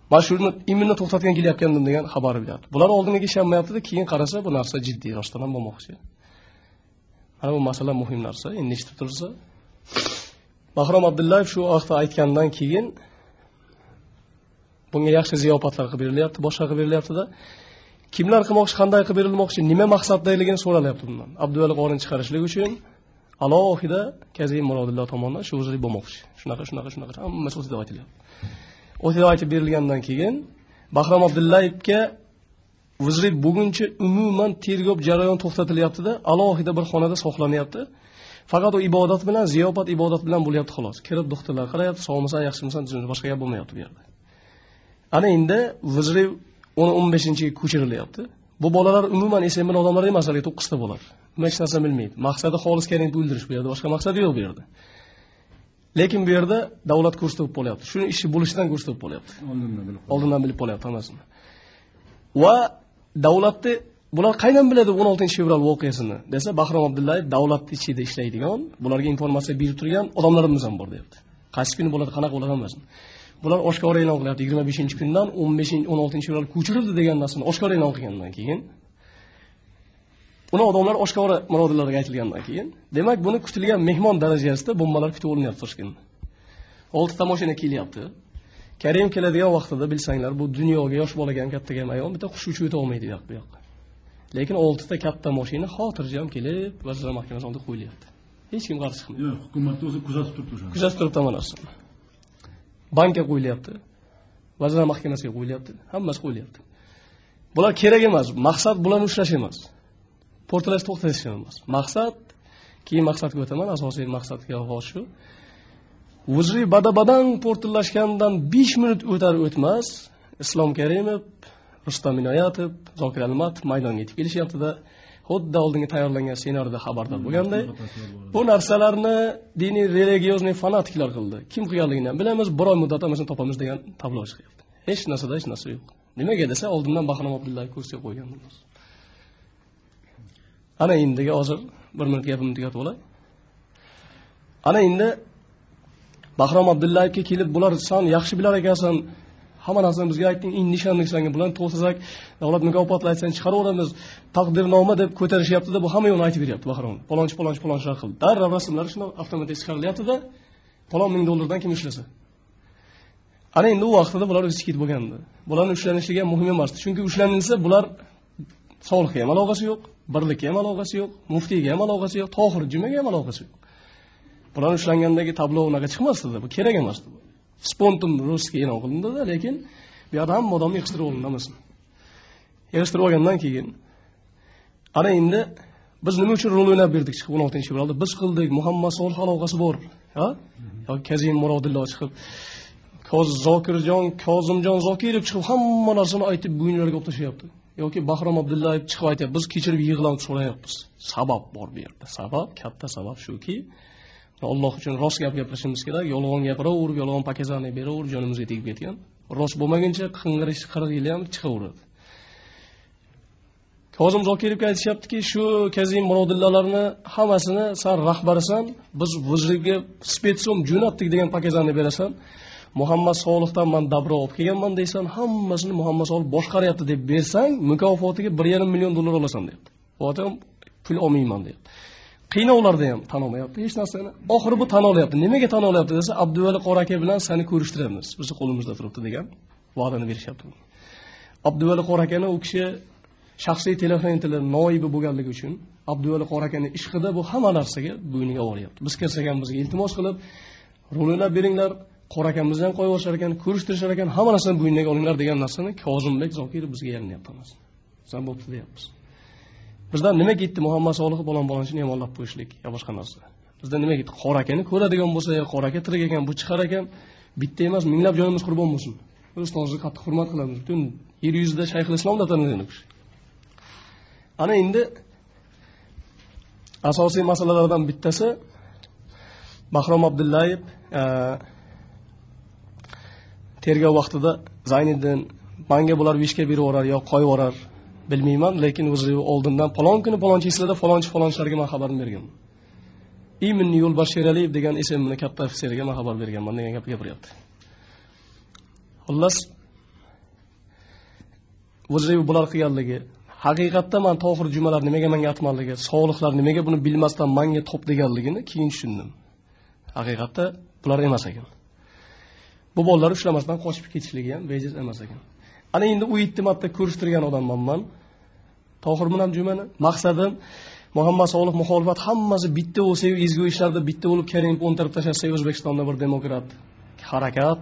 Mana shuni immunni to'xtatgan kelyapgandim degan xabar berdi. Bular oldinga ishonmayapti-da, keyin qarasa bu narsa jiddiy rostdan ham bo'lmoqchi. Mana bu masala muhim narsa. Endi eshitib tursa, Bahrom Abdullayev shu vaqtda aytgandan keyin bunga yaxshi ziyofatlar qilib berilyapti, boshqa qilib berilyapti-da. Kimlar qilmoqchi, qanday qilib berilmoqchi, nima maqsaddaligini so'ralyapti bundan. Abduvali qorin chiqarishlik uchun alohida Kazim Murodillo tomonidan shu o'zlik bo'lmoqchi. Shunaqa hammasi o'tida aytilyapti. O'tida aytib berilgandan keyin Bahrom Abdullayevga o'zlik buguncha umuman tergov jarayoni to'xtatilyapti-da, alohida bir xonada saqlanyapti. Faqat o ibodat bilan, ziyofat ibodat bilan bo'lyapti xolos. Kirib doktorlar qarayapti, sog'misan, yaxshimisan, boshqa gap bo'lmayapti bu yerda. Ana endi o'zlik 10-15-ga ko'chirilyapti. Bu bolalar umuman esenmin odamlar emas, 9 ta bo'lar. Nima hech narsa bilmaydi. Maqsadi xolis Karimni o'ldirish bu yerda, boshqa maqsadi yo'q bu yerda. Lekin bu yerda davlat ko'rsatib bo'lyapti. Shuni ishi bo'lishidan ko'rsatib bo'lyapti. Oldindan bilib bo'lyapti hammasini. Va davlatni bular qaydan biladi 16-fevral voqeasini? Desa, Bahrom Abdullayev davlat ichida ishlaydigan, bularga informatsiya berib turgan odamlarimiz ham bor deyapti. Qaysi kuni bo'ladi, qanaqa bo'ladi hammasini. Bular oshkor e'lon qilyapti 25-kundan 16-fevral ko'chirildi degan narsani oshkor e'lon qilgandan keyin, uni odamlar oshkor murodillarga aytilgandan keyin, demak buni kutilgan mehmon darajasida bombalar kutib olinyapti Toshkentda. 6 ta mashina kelyapti. Karim keladigan vaqtida bilsanglar, bu dunyoga yosh bolaga ham kattaga ham ayol bitta qush uchib o'ta olmaydi bu yoqqa. Lekin 6 ta katta mashina xotirjam kelib, Vazirlar Mahkamasi oldida qo'yilyapti. Hech kim qarshi chiqmaydi. Yo'q, hukumat o'zi kuzatib turibdi o'shani. Kuzatib turibdi mana shu. Bankga qo'yilyapti. Vazirlar Mahkamasiga qo'yilyapti. Hammasi qo'yilyapti. Bular kerak emas. Maqsad bularni ushlash emas. Portlash to'xtatish emas. Maqsad, keyin maqsadga o'taman, asosiy maqsadga shu. O'zri badabadan portlashgandan 5 minut o'tar o'tmas, Islom Karimov, Rustam Inoyatov, Zokir Almatov maydonga yetib kelishyapti-da, xuddi oldinga tayyorlangan ssenariyda xabardor bo'lganday, bu narsalarni diniy religiozniy fanatiklar qildi. Kim qilganligini ham bilamiz, bir oy muddatda hammasini topamiz degan tablo chiqyapti. Hech narsa yo'q. Nimaga desa, oldindan Bahrom Abdullayev ko'rsatib qo'yganmiz. Ana endiga hozir 1 minut gapimni tugatib olay. Ana endi Bahrom Abdullayevga kelib, bular sen yaxshi bilar ekansan, hamma narsani bizga aytding, nishonliksanga bilan to'xtasak, davlat mukofotlar aytsan chiqaraveramiz, taqdirnoma deb ko'tarishyapti-da, bu hamma yo'qni aytib beryapti Bahrom. Palonchi qildi. Darrov rasmlari shuni avtomatik chiqarilyapti-da, palon $1000 kim ishlasa. Ana endi u vaqtida bular o'zi ketib bo'lgandi. Bularning ushlanishligi ham muhim emas, chunki ushlanilsa bular soliqqa ham aloqasi yo'q, birlikka ham aloqasi yo'q, muftiyga ham aloqasi yo'q, Tohir jumaga ham aloqasi yo'q. Bular ushlangandagi tablo unaqa chiqmasdi-da, bu kerak emasdi. Spontan Ruskiy e'lon qilindi-da, lekin bu yerda hamma odamni yig'ishtirib olindi hammasini. Yig'ishtirib olgandan keyin ana endi biz nima uchun rol o'ynab berdik chiqib 16-fevralda? Biz qildik, Muhammad Solih aloqasi bor, ha? Yoki Kazim Murodillo chiqib, Zokirjon, Kozimjon Zokirov chiqib hamma narsani aytib bo'yinlarga olib tashyapti. Yoki Bahrom Abdullayev chiqib aytayapti, biz kechirib yig'lanib so'rayapmiz. Sabab bor bu yerda. Sabab, katta sabab shuki, Alloh uchun rost gap gapirishimiz kerak, yolg'on gapiraverib, yolg'on pakazani beraverib, jonimizga tegib ketgan. Rost bo'lmaguncha qing'irish 40 yil ham chiqaveradi. Kozim Zokirovga aytishyaptiki, shu Kazim Murodillarni hammasini sen rahbarisan, biz vazirga spetsom jo'natdik degan pakazani berasan, Muhammad Solihdan men dabro olib kelganman deysan, hammasini Muhammad Solih boshqaryapti deb bersang, mukofotiga $1,5 million olasan deyapti. O'tam pul olmayman deyapti. Qiynovlarda ham tan olmayapti hech narsani. Oxiri bu tan olyapti. Nimaga tan olyapti desa, Abduvali Qoraka bilan seni ko'rishtiramiz. Bizni qo'limizda turibdi degan va'dani berishyapti. Abduvali Qorakani u kishi shaxsiy telefon noibi bo'lganligi uchun Abduvali Qorakani ishqida bu hamma narsaga bo'yniga olyapti. Biz kelsak ham bizga iltimos qilib, rolini beringlar, Qorakamizni ham qo'yib yuborishar ekan, ko'rishtirishar ekan, hamma narsani bo'yniga olinglar degan narsani Kozimbek Zokirov bizga yalinyapti. Sen bo'pti deyapmiz. Bizdan nima ketdi Muhammad Solih balon-balonchini yomonlab qo'yishlik yo boshqa narsa. Bizdan nima ketdi? Qorakani ko'radigan bo'lsa, Qoraka tirik ekan, bu chiqar ekan, bitta emas, minglab jonimiz qurbon bo'lsin. Biz ustozni qattiq hurmat qilamiz. Butun yer yuzida Shayx Islom deb tanilgan kishi. Ana endi asosiy masalalardan bittasi Bahrom Abdullayev tergov vaqtida Zayniddin menga bular vishga berib yuborar yo qo'yib yuborar bilmayman, lekin o'zi oldindan falon kuni falonchi islarda falonchilarga men xabar berganman. Imin Yo'lbashiraliyev degan ismni katta ofitserga men xabar berganman degan gap gapiryapti. Xullas Vazirlik bular qilganligi, haqiqatda men Tohir Jumalar nimaga menga aytmanligi, Solihlar nimaga buni bilmasdan menga top deganligini keyin tushundim. Haqiqatda bular emas ekan. Bu bolalar ushlamasdan qochib ketishligi ham bejiz emas ekan. Ana endi u ittimatda ko'rishtirgan odamman men. Tohir bilan Jumani maqsadim Muhammad Solih muxolifat hammasi bitta bo'lsa, ezgu ishlarda bitta bo'lib Karimov o'ntirib tashlasa, O'zbekistonda bir demokrat harakat,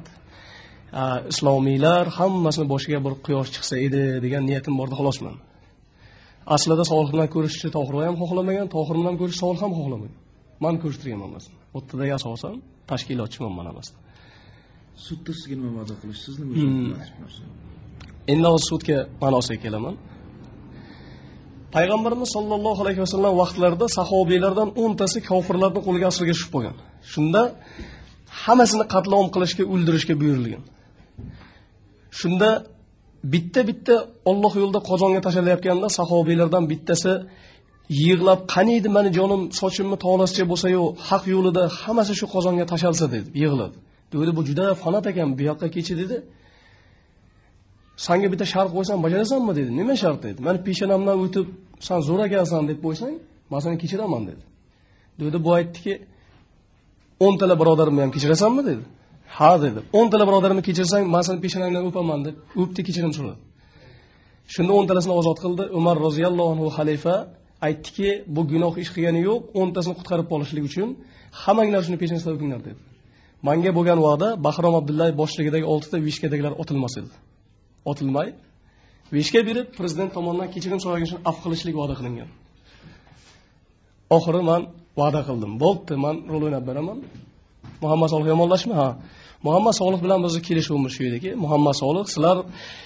islomiylar hammasini boshiga bir quyosh chiqsa edi degan niyatim bor edi xolosman. Aslida Solih bilan ko'rishni Tohir ham xohlamagan, Tohir bilan ko'rish Solih ham xohlamagan. Men ko'rishtirgan emasman. O'ttida asosan tashkilotchiman men emas. Sudda sizga nima va'da qilish, sizni nima Endi o'z sudga ma'nosiga kelaman. Payg'ambarimiz sollallohu alayhi vasallam vaqtlarida sahobiylardan 10 tasi kofirlarning qo'liga asirga tushib qolgan. Shunda hammasini qatlom qilishga, o'ldirishga buyurilgan. Shunda bitta Alloh yo'lida qozonga tashlalayotganda sahobiylardan bittasi yig'lab, "Qaniydi meni jonim, sochimni tolascha bo'lsa-yu, haq yo'lida hammasi shu qozonga tashalsa" dedi, yig'ladi. Dedi, "Bu juda fanat ekan, bu yoqqa kechi" dedi. "Senga bitta shart qo'ysam bajarasanmi?" dedi. "Nima shart?" dedi. "Meni peshonamdan o'tib, sen zo'r ekansan deb qo'ysang, men seni kechiraman" dedi. Dedi, bu aytdiki, 10 tala birodarimni ham kechirasanmi dedi. "Ha" dedi. 10 tala birodarimni kechirsang, men seni peshonangdan o'paman deb o'pdi, kechirim so'radi. Shunda 10 talasini ozod qildi. Umar roziyallohu anhu xalifa aytdiki, bu gunoh ish qilgani yo'q, 10 tasini qutqarib qolishlik uchun hammanglar shuni peshonasiga o'pinglar dedi. Menga bo'lgan va'da Bahrom Abdullayev boshligidagi 6 ta vishkadagilar otilmas edi. Otilmay, vishka berib prezident tomonidan kechirim so'ragan uchun af qilishlik va'da qilingan. Oxiri men va'da qildim. Bo'pti, men rol o'ynab beraman. Muhammad Solih yomonlashmi? Ha. Muhammad Solih bilan bizni kelishuvimiz shu ediki, Muhammad Solih, sizlar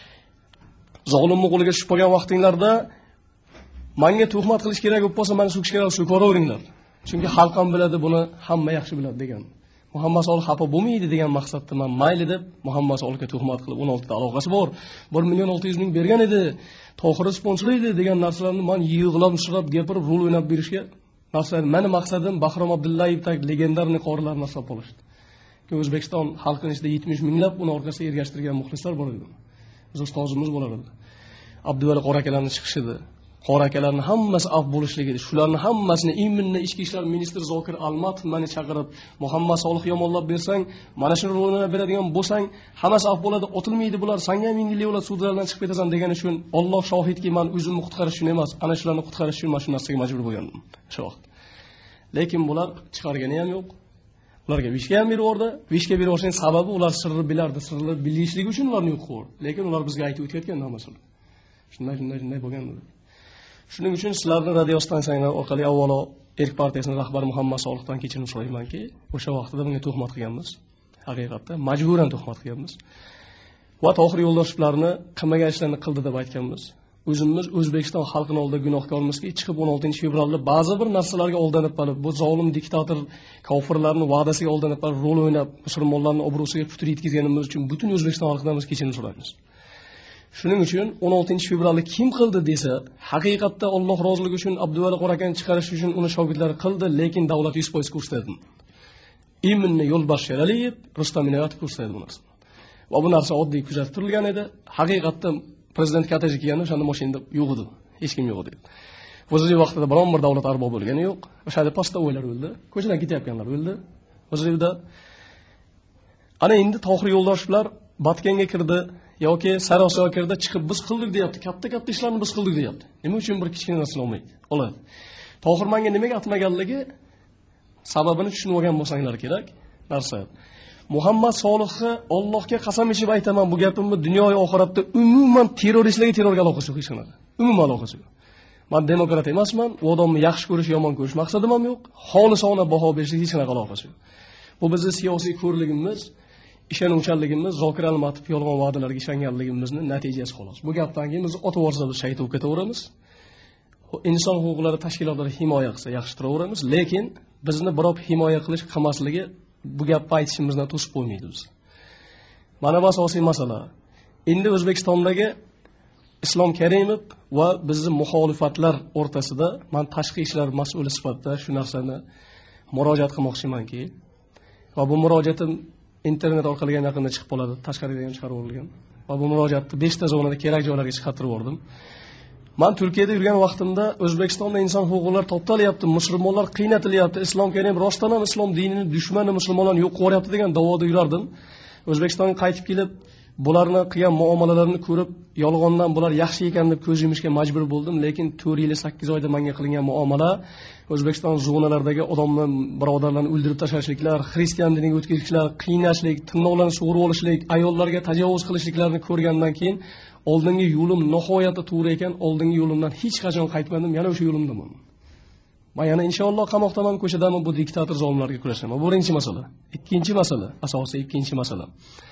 zolimni qo'liga tushib qolgan vaqtinglarda menga tuhmat qilish kerak bo'lsa, meni so'kish kerak, shu ko'raveringlar. Chunki xalq ham biladi, buni hamma yaxshi biladi degan. Muhammad Solih xafa bo'lmaydi degan maqsadda men mayli deb Muhammad Solihga tuhmat qilib 16 ta aloqasi bor. 1.600.000 bergan edi. Tohir sponsor edi degan narsalarni men yig'lab shirab gapirib rol o'ynab berishga narsalar. Meni maqsadim Bahrom Abdullayevdek legendarniy qorilarni hisob olishdi. Ki O'zbekiston xalqining ichida 70 minglab uni orqasiga ergashtirgan muxlislar bor edi. Biz ustozimiz bo'lar edi. Abduvali qorakalarning chiqishidi. Qorakalarning hammasi af bo'lishligi edi. Shularning hammasini Iminni ichki ishlar ministri Zokir Almatov meni chaqirib, Muhammad Solih yomonlab bersang, mana shu rolni beradigan bo'lsang, hammasi af bo'ladi, otilmaydi bular, senga ham yengillik sudlardan chiqib ketasan degan uchun Alloh shohidki, men o'zimni qutqarish uchun emas, ana shularni qutqarish uchun mana shu narsaga majbur bo'lgandim shu vaqt. Lekin bular chiqargani ham yo'q. Ularga vishka ham berib, vishka berib olishning sababi ular sirni bilardi, sirni bilishligi uchun ularni yo'q qildi. Lekin ular bizga aytib o'tayotgan namosul. Shunday bo'lgandi. Shuning uchun sizlarning radio stansiyalar orqali avvalo Erk partiyasining rahbari Muhammad Solihdan kechirim so'raymanki, o'sha vaqtda bunga tuhmat qilganmiz. Haqiqatda majburan tuhmat qilganmiz. Va Tohir yo'ldoshlarini qilmagan ishlarni qildi deb aytganmiz. O'zimiz O'zbekiston xalqining oldida gunohkormizki, chiqib 16-fevralda ba'zi bir narsalarga aldanib qolib, bu zolim diktator kofirlarning va'dasiga aldanib qolib, rol o'ynab, musulmonlarning obro'siga putur yetkazganimiz uchun butun O'zbekiston xalqidan biz kechirim so'raymiz. Shuning uchun 16-fevralni kim qildi desa, haqiqatda Alloh roziligi uchun Abduvali Qorakani chiqarish uchun uni shogirdlari qildi, lekin davlat 100% ko'rsatdi. Iminni yo'lbash Sheraliyev, Rustam Inoyatov ko'rsatdi bu narsani. Va bu narsa oddiy kuzatib turilgan edi. Haqiqatda prezident korteji kelganda o'shanda mashinada yo'q edi. Hech kim yo'q edi. O'zlik vaqtida biron bir davlat arbobi bo'lgani yo'q. O'shada postovoylar o'ldi. Ko'chadan ketayotganlar o'ldi. O'zlikda ana endi Tohir yo'ldoshlar Batkenga kirdi yoki Sarosiyoga kirdi, chiqib biz qildik deyapti. Katta ishlarni biz qildik deyapti. Nima uchun bir kichkina narsa olmaydi? Oladi. Tohir menga nimaga atmaganligi sababini tushunib olgan bo'lsanglar kerak. Narsa. Muhammad Solihni Allohga qasam ichib aytaman, bu gapimni dunyo va oxiratda umuman terrorga aloqasi yo'q hech qanaqa. Umuman aloqasi yo'q. Men demokrat emasman, u odamni yaxshi ko'rish, yomon ko'rish maqsadim ham yo'q. Xolisona baho berishga hech qanaqa aloqasi yo'q. Bu bizning siyosiy ko'rligimiz, ishonuvchanligimiz, Zokir Almatov yolg'on va'dalarga ishonganligimizning natijasi xolos. Bu gapdan keyin biz otavorsa biz shayt bo'lib ketaveramiz. Inson huquqlari tashkilotlari himoya qilsa yaxshi turaveramiz, lekin bizni birov himoya qilish qilmasligi bu gapni aytishimizdan to'sib qo'ymaydi biz. Mana bu asosiy masala. Endi O'zbekistondagi Islom Karimov va bizning muxolifatlar o'rtasida men tashqi ishlar mas'uli sifatida shu narsani murojaat qilmoqchimanki, va bu murojaatim internet orqali ham yaqinda chiqib qoladi, tashqariga ham chiqarib yuborilgan. va bu murojaatni 5 ta zonada kerak joylarga chiqartirib bordim. Men Turkiyada yurgan vaqtimda O'zbekistonda inson huquqlari toptalyapti, musulmonlar qiynatilyapti, islom kerak, rostdan ham islom dinining dushmani musulmonlarni yo'q qilyapti degan da'voda yurardim. O'zbekistonga qaytib kelib, bularni qilgan muomalalarini ko'rib, yolg'ondan bular yaxshi ekan deb ko'z yumishga majbur bo'ldim, lekin 4 yil 8 oyda menga qilingan muomala O'zbekiston zonalardagi odamlar, birodarlarni o'ldirib tashlashliklar, xristian diniga o'tkazishlar, qiynashlik, tirnoqlarni sug'urib olishlik, ayollarga tajovuz qilishliklarini ko'rgandan keyin oldingi yo'lim nihoyatda to'g'ri ekan, oldingi yo'limdan hech qachon qaytmadim, yana o'sha yo'limdaman. Men yana inshaalloh qamoqdaman, ko'chadaman, bu diktator zolimlarga kurashaman. Bu birinchi masala. Ikkinchi masala, asosiy ikkinchi masala.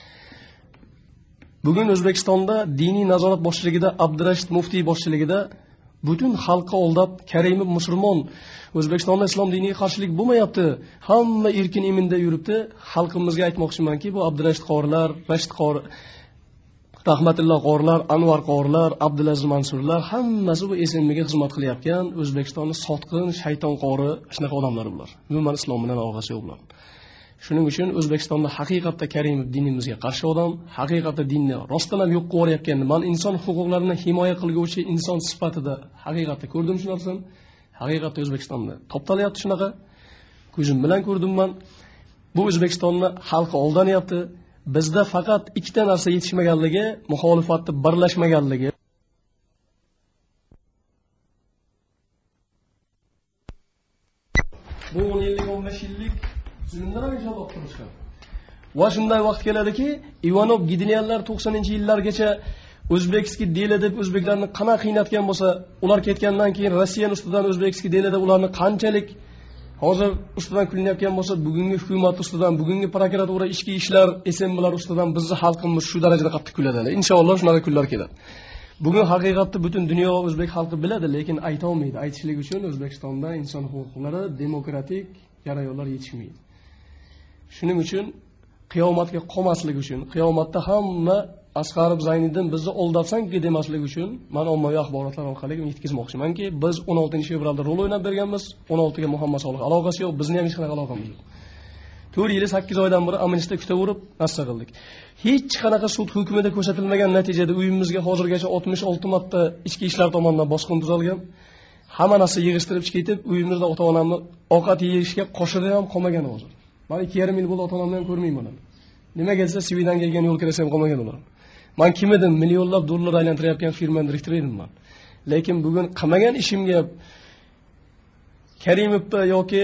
Bugun O'zbekistonda diniy nazorat boshchiligida Abdurashid Muftiy boshchiligida butun xalqqa oldab Karimov musulmon, O'zbekistonda islom diniga qarshilik bo'lmayapti, hamma erkin eminda yuribdi. Xalqimizga aytmoqchimanki, bu Abdurashid qorilar, Rashid qori, Rahmatulloh qorilar, Anvar qorilar, Abdulaziz Mansurlar hammasi bu SMga xizmat qilyapgan O'zbekistonning sotqin, shayton qori, shunaqa odamlar bular. Umuman islom bilan aloqasi yo'q bular. Shuning uchun O'zbekistonda haqiqatda Karimov dinimizga qarshi odam, haqiqatda dinni rostdan ham yo'q qilayotgan, men inson huquqlarini himoya qilguvchi inson sifatida haqiqatda ko'rdim shu narsani. Haqiqatda O'zbekistonda toptalyapti shunaqa. Ko'zim bilan ko'rdim men. Bu O'zbekistonni xalqi oldanyapti. Bizda faqat ikkita narsa yetishmaganligi, muxolifatni birlashmaganligi. Bu 10 yillik, 15 yillik zulmdan ham ijod olib turishgan. Va shunday vaqt keladiki, Ivanov Gidinianlar 90-yillargacha O'zbekskiy deli deb o'zbeklarni qana qiynatgan bo'lsa, ular ketgandan keyin Rossiya ustidan O'zbekskiy deli deb ularni qanchalik hozir ustidan kulinayotgan bo'lsa, bugungi hukumat ustidan, bugungi prokuratura ichki ishlar, SMlar ustidan bizning xalqimiz shu darajada qattiq kuladi. Inshaalloh shunaqa kunlar keladi. Bugun haqiqatni butun dunyo o'zbek xalqi biladi, lekin ayta olmaydi. Aytishlik uchun O'zbekistonda inson huquqlari, demokratik jarayonlar yetishmaydi. Shuning uchun qiyomatga qolmaslik uchun, qiyomatda hamma Asqarov Zayniddin bizni oldabsanki demaslik uchun men ommaviy axborotlar orqali yetkazmoqchimanki, biz 16-fevralda rol o'ynab berganmiz, 16ga Muhammad Solih aloqasi yo'q, bizning ham hech qanaqa aloqamiz yo'q. 4 yil 8 oydan beri amnistda kutaverib, nassa qildik. Hech qanaqa sud hukmida ko'rsatilmagan natijada uyimizga hozirgacha 66 marta ichki ishlar tomonidan bosqin tuzalgan. Hamma narsa yig'ishtirib ketib, uyimizda ota-onamni ovqat yeyishga qo'shida ham qolmagan hozir. Men 2,5 yil bo'ldi ota-onamni ham ko'rmayman. Nima kelsa Svidan kelgan yo'l kirasa ham qolmagan ular. Men kim edim? Millionlab dollar aylantirayotgan firma direktori edim men. Lekin bugun qilmagan ishimga Karimovga yoki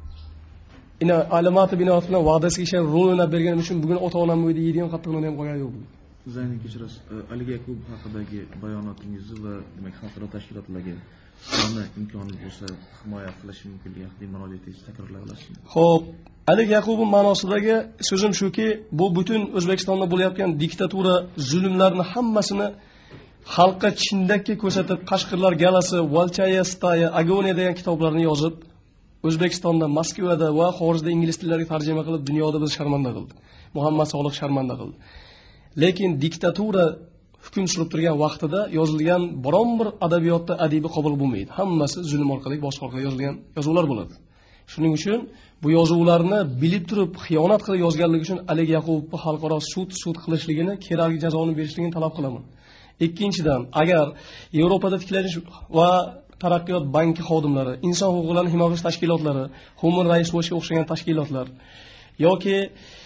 Alamatov binoat bilan va'dasiga ishonib rol o'ynab berganim uchun bugun ota-onamni uyda yeydigan qattiqlarni ham qo'ygan yo'q. Sizlarning kechirasiz, Ali Yakub haqidagi bayonotingizni va demak xalqaro tashkilotlarga qanday imkoniyat bo'lsa himoya qilish mumkinligi murojaatingizni takrorlay olasizmi? Xo'p, Ali Yaqubov ma'nosidagi so'zim shuki, bu butun O'zbekistonda bo'layotgan diktatura, zulmlarni hammasini xalqqa chindakka ko'rsatib, Qashqirlar galasi, Valchaya staya, Agoniya degan kitoblarni yozib, O'zbekistonda, Moskvada va xorijda ingliz tillariga tarjima qilib, dunyoda biz sharmanda qildi. Muhammad Solih sharmanda qildi. Lekin diktatura hukm surib turgan vaqtida yozilgan biron bir adabiyotda adibi qabul bo'lmaydi. Hammasi zulm orqali, boshqa orqali yozilgan yozuvlar bo'ladi. Shuning uchun bu yozuvlarni bilib turib, xiyonat qilib yozganligi uchun Ali Yaqupovni xalqaro sud qilishligini, kerakli jazoni berishligini talab qilaman. Ikkinchidan, agar Yevropada tiklanish va taraqqiyot banki xodimlari, inson huquqlarini himoya qilish tashkilotlari, Human Rights Watchga o'xshagan tashkilotlar yoki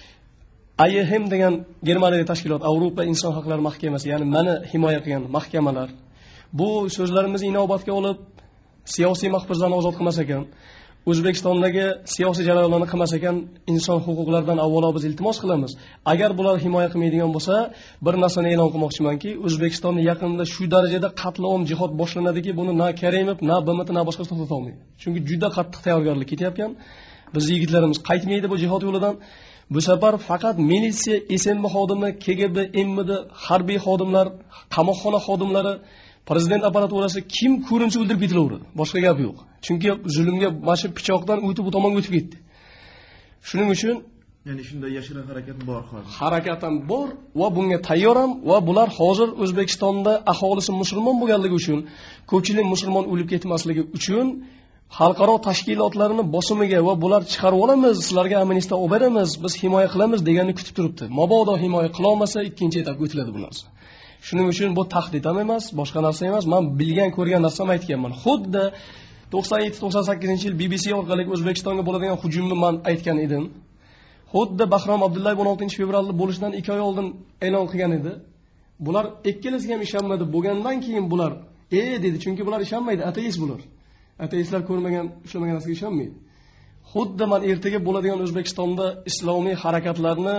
IHM degan Germaniyadagi tashkilot, Avropa inson haqlari mahkamasi, ya'ni meni himoya qilgan mahkamalar bu so'zlarimizni inobatga olib, siyosiy mahbuslarni ozod qilmas ekan, O'zbekistondagi siyosiy jarayonlarni qilmas ekan, inson huquqlaridan avvalo biz iltimos qilamiz. Agar bular himoya qilmaydigan bo'lsa, bir narsani e'lon qilmoqchimanki, O'zbekistonda yaqinda shu darajada qatl-om jihod boshlanadiki, buni na Karimov, na BMT, na boshqasi to'xtata olmaydi. Chunki juda qattiq tayyorgarlik ketyapgan. Bizning yigitlarimiz qaytmaydi bu jihod yo'lidan. Bu safar faqat militsiya, SMB xodimi, KGB, MMD, harbiy xodimlar, qamoqxona xodimlari, prezident apparaturasi kim ko'rinsa o'ldirib ketilaveradi. Boshqa gap yo'q. Chunki zulmga mashi pichoqdan o'tib bu tomonga o'tib ketdi. Shuning uchun ya'ni shunday yashirin harakat bor hozir. Harakat ham bor va bunga tayyor ham va bular hozir O'zbekistonda aholisi musulmon bo'lganligi uchun, ko'pchilik musulmon o'lib ketmasligi uchun xalqaro tashkilotlarni bosimiga va bular chiqarib olamiz, sizlarga amnistya olib beramiz, biz himoya qilamiz deganini kutib turibdi. Mabodo himoya qila olmasa, ikkinchi etapga o'tiladi bu narsa. Shuning uchun bu tahdid ham emas, boshqa narsa emas. Men bilgan, ko'rgan narsam aytganman. Xuddi 97-98-yil BBC orqali O'zbekistonga bo'ladigan hujumni men aytgan edim. Xuddi Bahrom Abdullayev 16-fevralda bo'lishidan 2 oy oldin e'lon qilgan edi. Bular ikkilasiga ham ishonmadi. Bo'lgandan keyin bular dedi, chunki bular ishonmaydi, ateist bular. Ateistlar ko'rmagan, ushlamagan narsaga ishonmaydi. Xuddi men ertaga bo'ladigan O'zbekistonda islomiy harakatlarni,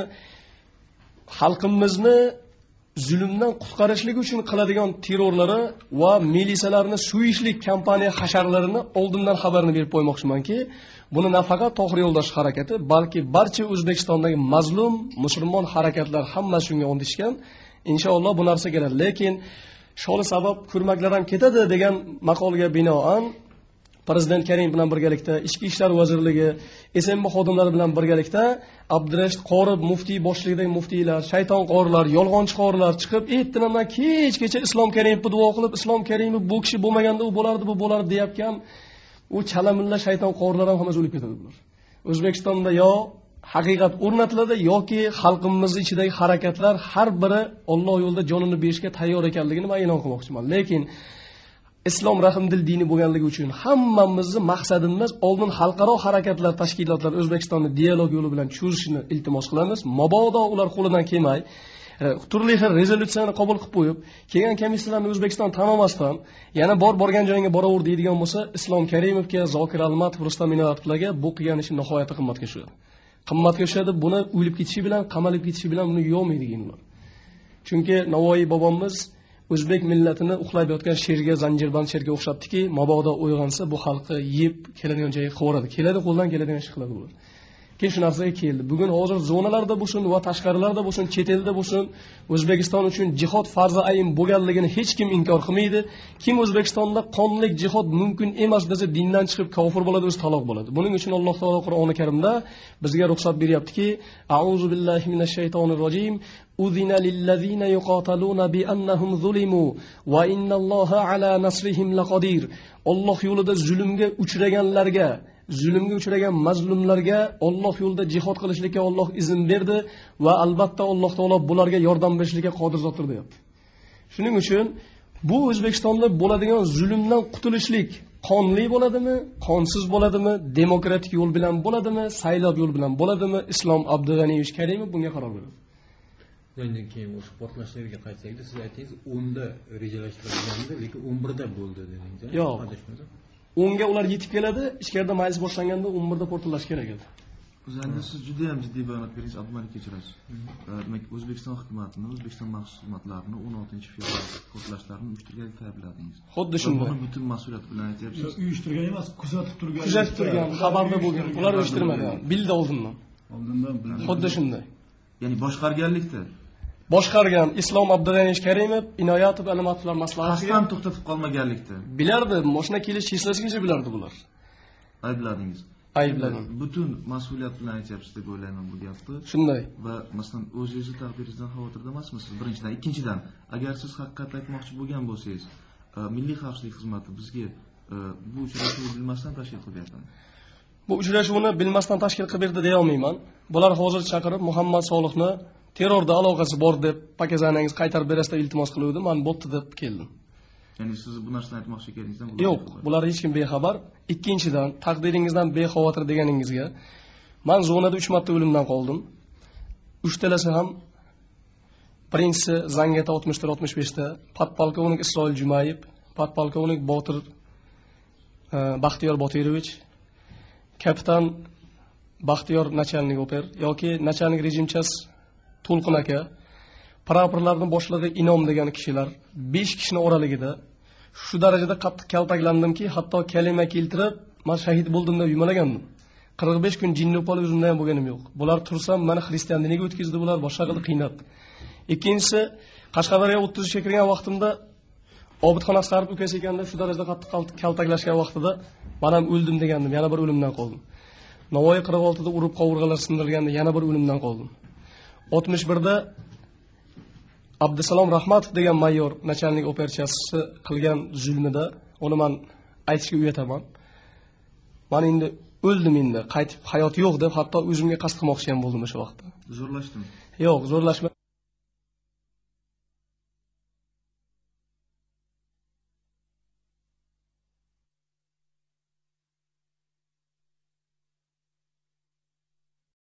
xalqimizni zulmdan qutqarishlik uchun qiladigan terrorlari va militsiyalarni suyishlik kampaniya hasharlarini oldindan xabarini berib qo'ymoqchimanki, buni nafaqat Tohir Yo'ldoshev harakati, balki barcha O'zbekistondagi mazlum musulmon harakatlar hammasi shunga ondishgan. Inshaalloh bu narsa keladi. Lekin sholi sabab ko'rmaklar ham ketadi degan maqolga binoan Prezident Karim bilan birgalikda Ichki ishlar vazirligi, SMB xodimlari bilan birgalikda Abdurashid Qorib muftiy boshchiligidagi muftiylar, shayton qorilar, yolg'onchi qorilar chiqib, ertadan kechgacha Islom Karimovni duo qilib, Islom Karimov bu kishi bo'lmaganda u bo'lardi, bu bo'lardi deyapgan u chalamilla shayton qorilar ham hammasi o'lib ketadi bular. O'zbekistonda yo haqiqat o'rnatiladi yoki xalqimizning ichidagi harakatlar har biri Alloh yo'lida jonini berishga tayyor ekanligini men e'lon qilmoqchiman. Lekin islom rahmdil dini bo'lganligi uchun hammamizning maqsadimiz oldin xalqaro harakatlar, tashkilotlar O'zbekistonni dialog yo'li bilan tushirishni iltimos qilamiz. Mabodo ular qo'lidan kelmay, turli xil rezolyutsiyani qabul qilib qo'yib, kelgan komissiyalarni O'zbekiston tanomasdan yana borgan joyinga boraver deydigan bo'lsa, Islom Karimovga, Zokir Almatov, Rustam Inoyatullarga bu qilgan ishi nihoyatda qimmatga tushadi. Qimmatga tushadi, buni o'lib ketishi bilan, qamalib ketishi bilan buni yo'maydi deydilar. Chunki Navoiy bobomiz O'zbek millatini uxlab yotgan sherga, zanjirband sherga o'xshatdiki, mabodo uyg'onsa bu xalqi yeb keladigan joyga qo'radi. Keladi, qo'ldan keladigan ish qiladi ular. Keyin shu narsaga keldi. Bugun hozir zonalarda bo'lsin va tashqarilarda bo'lsin, chet elda bo'lsin, O'zbekiston uchun jihod farzi ayn bo'lganligini hech kim inkor qilmaydi. Kim O'zbekistonda qonlik jihod mumkin emas desa, dindan chiqib kofir bo'ladi, o'zi taloq bo'ladi. Buning uchun Alloh taolo Qur'oni Karimda bizga ruxsat beryaptiki, A'uzu billahi minash shaytonir rojim. Uzina lillazina yuqataluna bi annahum zulimu va innalloha ala nasrihim laqadir. Alloh yo'lida zulmga uchraganlarga, zulmga uchragan mazlumlarga Alloh yo'lida jihad qilishlikka Alloh izn berdi va albatta Alloh taolo bularga yordam berishlikka qodir zotdir deyapti. Shuning uchun bu O'zbekistonda bo'ladigan zulmdan qutulishlik qonli bo'ladimi, qonsiz bo'ladimi, demokratik yo'l bilan bo'ladimi, saylov yo'l bilan bo'ladimi, Islom Abdug'aniyevich Karimov bunga qaror beradi. Undan keyin o'sha portlashlarga qaytsakda, siz aytdingiz 10da rejalashtirilgandi, lekin 11da bo'ldi dedingiz. Yo'q. 10ga ular yetib keladi, ichkarida majlis boshlanganda 11da portlash kerak edi. O'zingizda siz juda ham jiddiy bayonot beringiz, Abdumalik kechirasiz. Demak, O'zbekiston hukumatini, O'zbekiston maxsus xizmatlarini 16-fevral portlashlarini uyushtirganlikda tabrikladingiz. Xuddi shunday. Buni butun mas'uliyat bilan aytyapsiz. Uyushtirgan emas, kuzatib turgan. Kuzatib turgan, xabarda bo'lgan. Ular uyushtirmagan, bildi oldindan. Oldindan bildi. Xuddi shunday. Ya'ni boshqarganlikda boshqargan Islom Abdug'aniyevich Karimov Inoyatov Almatovlar maslahatiga qasam to'xtatib qolmaganlikda bilardi, mashina kelish hissasigacha bilardi bular. Aybladingiz. Aybladim. Butun mas'uliyat bilan aytyapsiz deb o'ylayman bu gapni. Shunday. Va masalan, o'zingizni taqdiringizdan xavotirda emasmisiz? Birinchidan, ikkinchidan, agar siz haqiqat aytmoqchi bo'lgan bo'lsangiz, Milliy xavfsizlik xizmati bizga bu uchrashuvni bilmasdan tashkil qilib berdi. Bu uchrashuvni bilmasdan tashkil qilib berdi deya olmayman. Bular hozir chaqirib Muhammad Solihni terrorda aloqasi bor deb pakazanangiz qaytarib berasizda iltimos qiluvdim, men bo'pti deb keldim. Ya'ni siz bu narsani aytmoqchi ekaningizdan yo'q, bular hech kim bexabar. Ikkinchidan, taqdiringizdan bexavotir deganingizga, men zonada 3 marta o'limdan qoldim. 3 talasi ham birinchisi Zangata 64-65 da, podpolkovnik Isroil Jumayev, podpolkovnik Botir Baxtiyor Botirovich, kapitan Baxtiyor nachalnik oper yoki nachalnik rejimchas To'lqin aka, praporlarning boshlig'i Inom degan kishilar 5 kishining oraligida shu darajada qattiq kaltaklandimki, hatto kalima keltirib, men shahid bo'ldim deb yumalagandim. 45 kun jinnopol o'zimda ham bo'lganim yo'q. Bular tursam, meni xristian diniga o'tkazdi bular, boshqa qilib qiynab. Ikkinchisi, Qashqadaryoga 30 kirgan vaqtimda Obidxon Asqarov ukasi ekanda shu darajada qattiq kaltaklashgan vaqtida men ham o'ldim degandim, yana bir o'limdan qoldim. Navoiy 46 da urib qovurg'alar sindirilganda yana bir o'limdan qoldim. 61 da Abdusalom Rahmatov degan mayor nachalnik operatsiyasi qilgan zulmida uni men aytishga uyataman. Men endi o'ldim endi, qaytib hayot yo'q deb hatto o'zimga qasd qilmoqchi ham bo'ldim o'sha vaqtda. Zo'rlashdimi? Yo'q, zo'rlashma.